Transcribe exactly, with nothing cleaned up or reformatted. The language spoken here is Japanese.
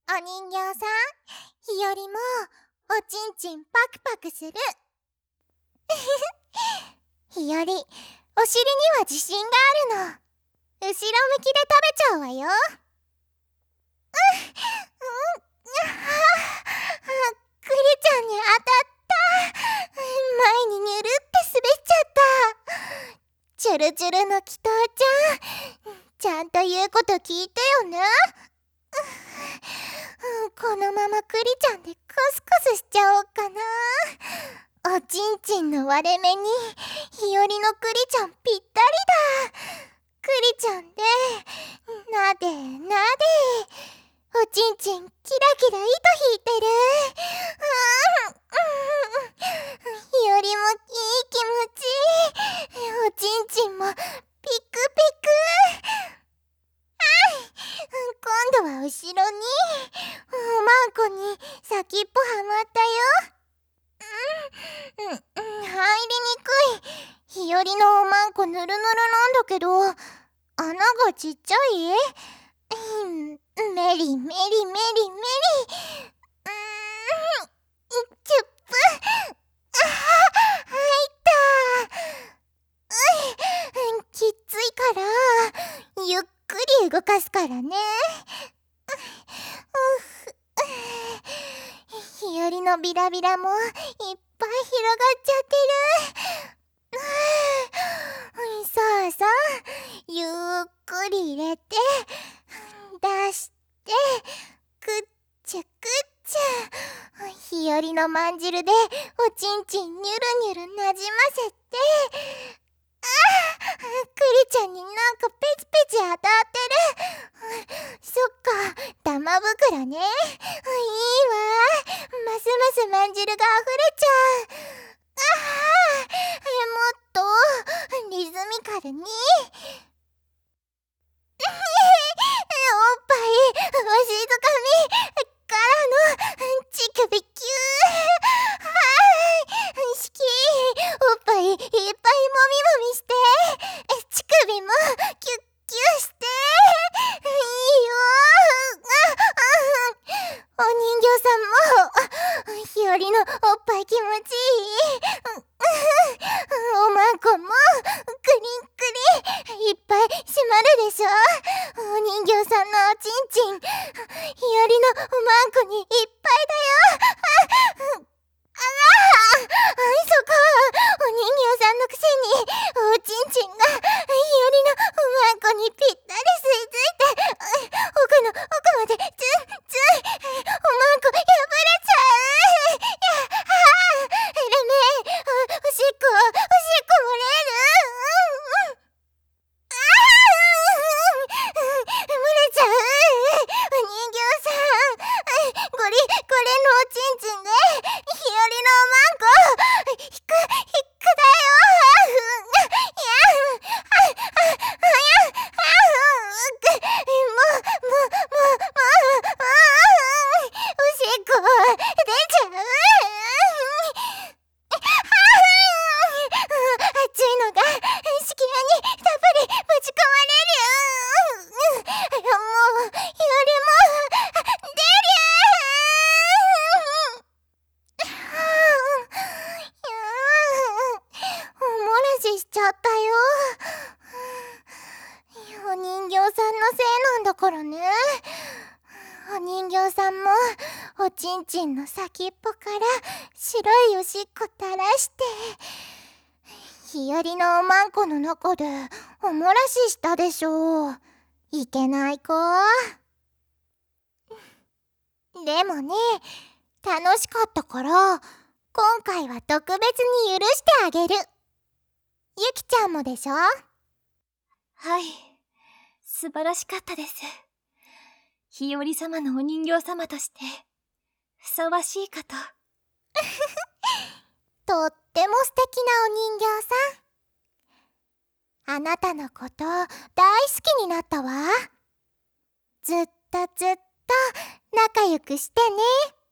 お人形さん、日和もおちんちんパクパクする。日和、お尻には自信があるの。後ろ向きで食べちゃうわよ。うん、うん、あ、クリちゃんに当たった。前にニュルって滑っちゃった。チュルチュルの祈祷ちゃん、ちゃんと言うこと聞いてよね。このままクリちゃんでクスクスしちゃおうかな。おちんちんの割れ目に日和のクリちゃんぴったりだ。クリちゃんでなでなで、おちんちんキラキラ糸引いてる。うん、うん、日和もいい気持ちいい。おちんちんもピクピク。今度は後ろにおまんこに先っぽはまったよ。うん、うん、うん、入りにくい。日和のおまんこぬるぬるなんだけど、穴がちっちゃい。うん、メリメリメリメリ。うーん、チュップ。ああ、入った。うん、きっついからゆっくり動かすからね。日和のビラビラもいっぱい広がっちゃってる。そうそう、ゆっくり入れて出してくっちゅくっちゅ。日和のまんじるでおちんちんニュルニュルなじませて、ああ、クリちゃんになんかペチペチ当たってる。そっか、玉袋ね。いいわ。ますますまんじるがあふれちゃう。ああ、もっとリズミカルに。おっぱいわしづかみからの乳首キュー。はい、しきおっぱいいっぱいもみもみして、乳首もキュッキュしていいよ。お人形さんも日和のおっぱい気持ちいい。おまんこもクリンクリンいっぱい締まるでしょ。お人形さんのおちんちん、日和のおまんこにいっぱいだよ。ああら、そこ、お人形さんのくせにおちんちんが日和のおまんこにぴったり吸い付いて、奥の奥までツンツン、おまんこ破れちゃう。やあ、ダメ、お、おしっこおしっこ漏れる。ああ、漏れちゃう。お人形さん、これこれのおちんちんで日和のおまんこ引く引くだよ。いや、あ、あ、あ、や、あ、もうもうもうもうおしっこ出ちゃう。熱いのが子宮にたっぷりぶち込まれる。もう日和も出る。おもらししちゃったよ。お人形さんのせいなんだからね。お人形さんもおちんちんの先っぽから白いおしっこ垂らして、日和のおまんこの中でおもらししたでしょう。いけない子。でもね、楽しかったから今回は特別に許してあげる。ゆきちゃんもでしょ？ はい、素晴らしかったです。日和様のお人形様としてふさわしいかと。 とっても素敵なお人形さん。あなたのこと大好きになったわ。ずっとずっと仲良くしてね。